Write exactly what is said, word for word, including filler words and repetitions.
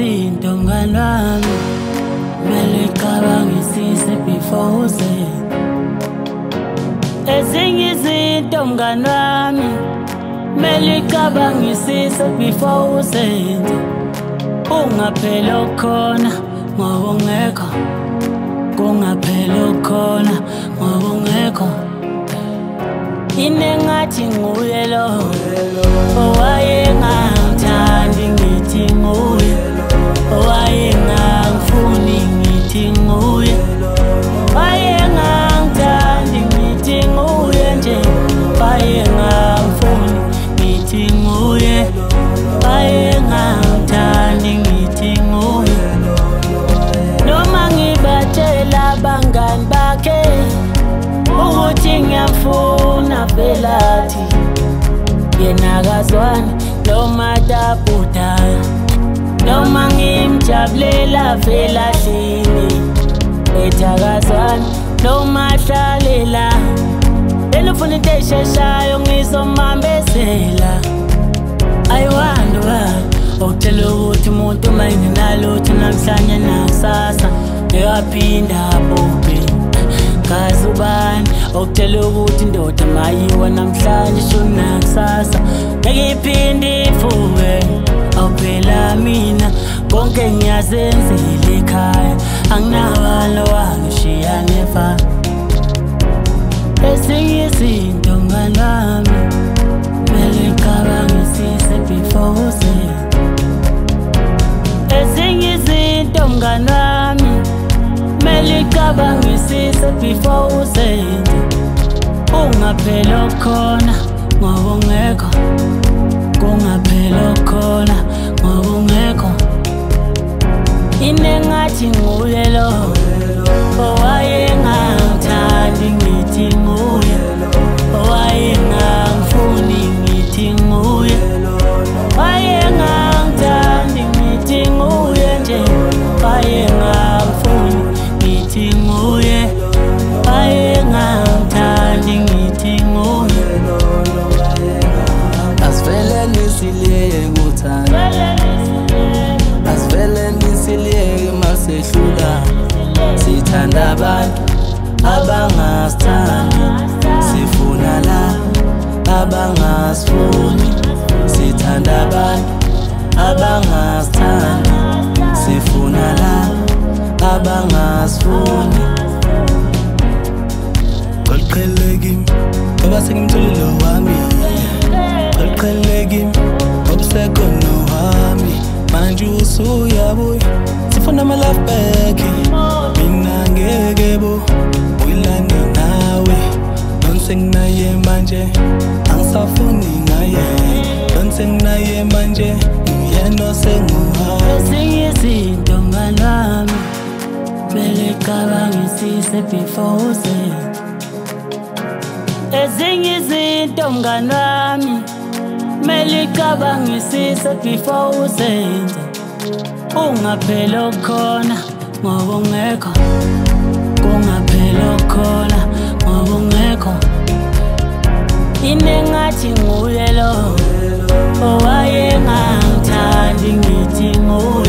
izinto mngani wami mele ucabangisise before uzenze. Ezinye izinto mngani wami mele ucabangisise before uzenze. Ungaphela ukhona ngoba ungekho, kungaphela ukhona ngoba ungekho. Inengathi nguye lo owayengangithandi ngithi nguye, owayengangifuni ngithi nguye, owayengangithandi ngithi nguye nje, owayengangifuni ngithi nguye, owayengangithandi ngithi nguye. Noma ngibatshela abangani bakhe ukuthi ngiyamfuna phelathi, yena akazwani noma dabudala. Noma ngimjabulela phelahlini ethi akazwani noma ahlalela. Yena ufuna into esheshayo ngizomambezela. Ayiwanda ubani okutshela ukuthi umuntu uma engenalutho namhlanje nakusasa ngiyaphinda abhubhe. Kazi ubani okutshela ukuthi indoda mayiwa namhlanje shona nakusasa ngeke iphinde ifuke. Awuphela mina konke ngiyazenzela ekhaya, anginabalo wangishiya nefa. Ezinye izinto mngani wami mele ucabangisise before uzenze. Ezinye izinto mngani wami mele ucabangisise before uzenze. Ungaphela ukhona ngoba ungekho, kungaphela ukhona ngoba ungekho. Inengathi nguye lo owayengangithandi ngithi nguye, owayengangifuni ngithi nguye, owayengangithandi ngithi nguye nje, owayengangifuni ngithi nguye, owayengangithandi ngithi nguye. Asivele nisiliyeke kuthanda, asivele nisiliyeke masehlula. Sithanda abantu abangasithandi, sifuna la abangasifuni. Sithanda abantu abangasithandi, sifuna la abangasifuni. Qhelele kimi ngoba sengimtholile wami, qhelele kimi ngoba usekhona wami. Manje usuyabuya sifuna ama love back, mina ngeke bo uyilane nawe. Nonse nginaye manje angisafuni ngaye, nonse nginaye manje uyena osenguhaye. Ezinye izinto mngani wami mele ucabangisise before uzenze. Ezinye izinto mngani wami mele ucabangisise before uzenze. Ungaphela ukhona ngoba ungekho, kungaphela ukhona ngoba ungekho. Inengathi nguye lo owayengangithandi ngithi nguye,